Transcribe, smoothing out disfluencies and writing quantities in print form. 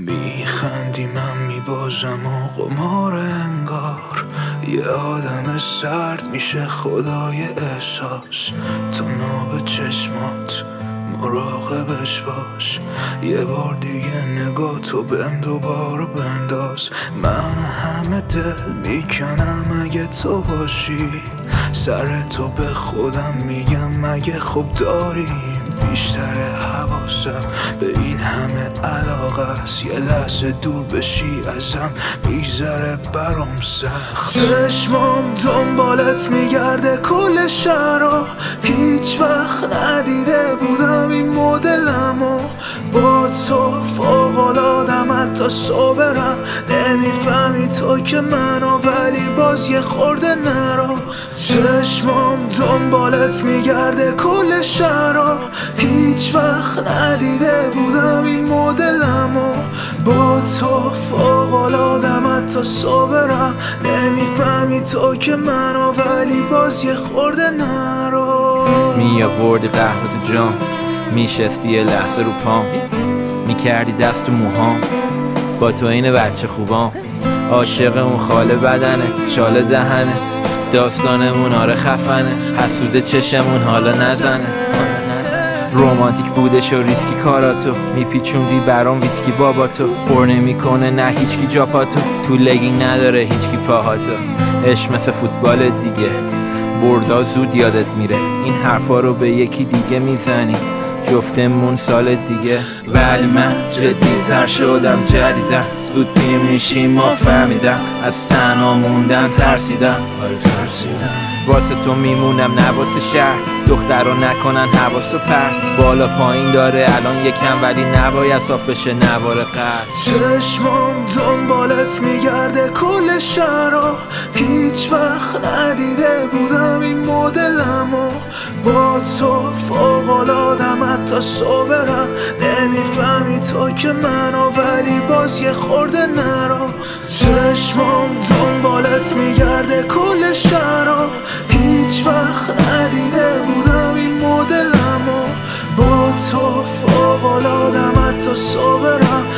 میخندی من میبازم و قمار انگار یه آدم سرد میشه خدای احساس. تو ناب چشمات مراقبش باش، یه بار دیگه نگاه تو بهم دوباره بنداز. من همه دل میکنم اگه تو باشی، سر تو به خودم میگم مگه خوب داریم. بیشتر حواسم به این همه علاقه است، یه لحظه دور بشی ازم میذاره برام سخت. چشمام دنبالت میگرده کل شهرها، هیچ وقت ندیده بودم این مدلمو. با تو فوق‌العاده‌ام حتی صابرم، نمیفهمی تو که منو ولی باز یه خورده نرو. چشمام دنبالت میگرده کل شهرها، هیچ وقت ندیده بودم این مدلمو. با تو فوق‌العاده‌ام حتی صابرم، نمیفهمی تو که منو ولی باز یه خورده نرو. میآوردی قهوه تو جام، میشستی یه لحظه رو پام، میکردی دست و موهام، با تو این بچه خوبام. عاشق اون خاله بدنت، شاله دهنت، داستانمون آره خفنه، حسوده چشمون حالا نزنه. رومانتیک بودش و ریسکی کاراتو، میپیچوندی برام ویسکی باباتو. پر نمیکنه نه هیچکی جاپاتو، تو لگینگ نداره هیچکی پاهاتو. عشق مثل فوتبال دیگه، بردا زود یادت میره. این حرفا رو به یکی دیگه میزنی، جفتمون سال دیگه. ولی من جدی‌تر شدم جدیدم، زود میشیم ما فهمیدم، از تنها موندن ترسیدم. واسه تو میمونم نه واسه شهر، دخترا نکنن حواسو پرت. بالا پایین داره الان یکم ولی نباید صاف بشه نوار قرد. چشمام دنبالت میگرده کل شهرها، هیچ وقت ندیده بودم این مدلمو. با تو فوق‌العاده‌ام حتی صابرم، نمیفهمی تو که منو ولی باز یه خورده نرو. چشمام دنبالت میگرده کل شهرها، هیچ وقت ندیده بودم این مدلمو. با تو فوق‌العاده‌ام حتی صابرم،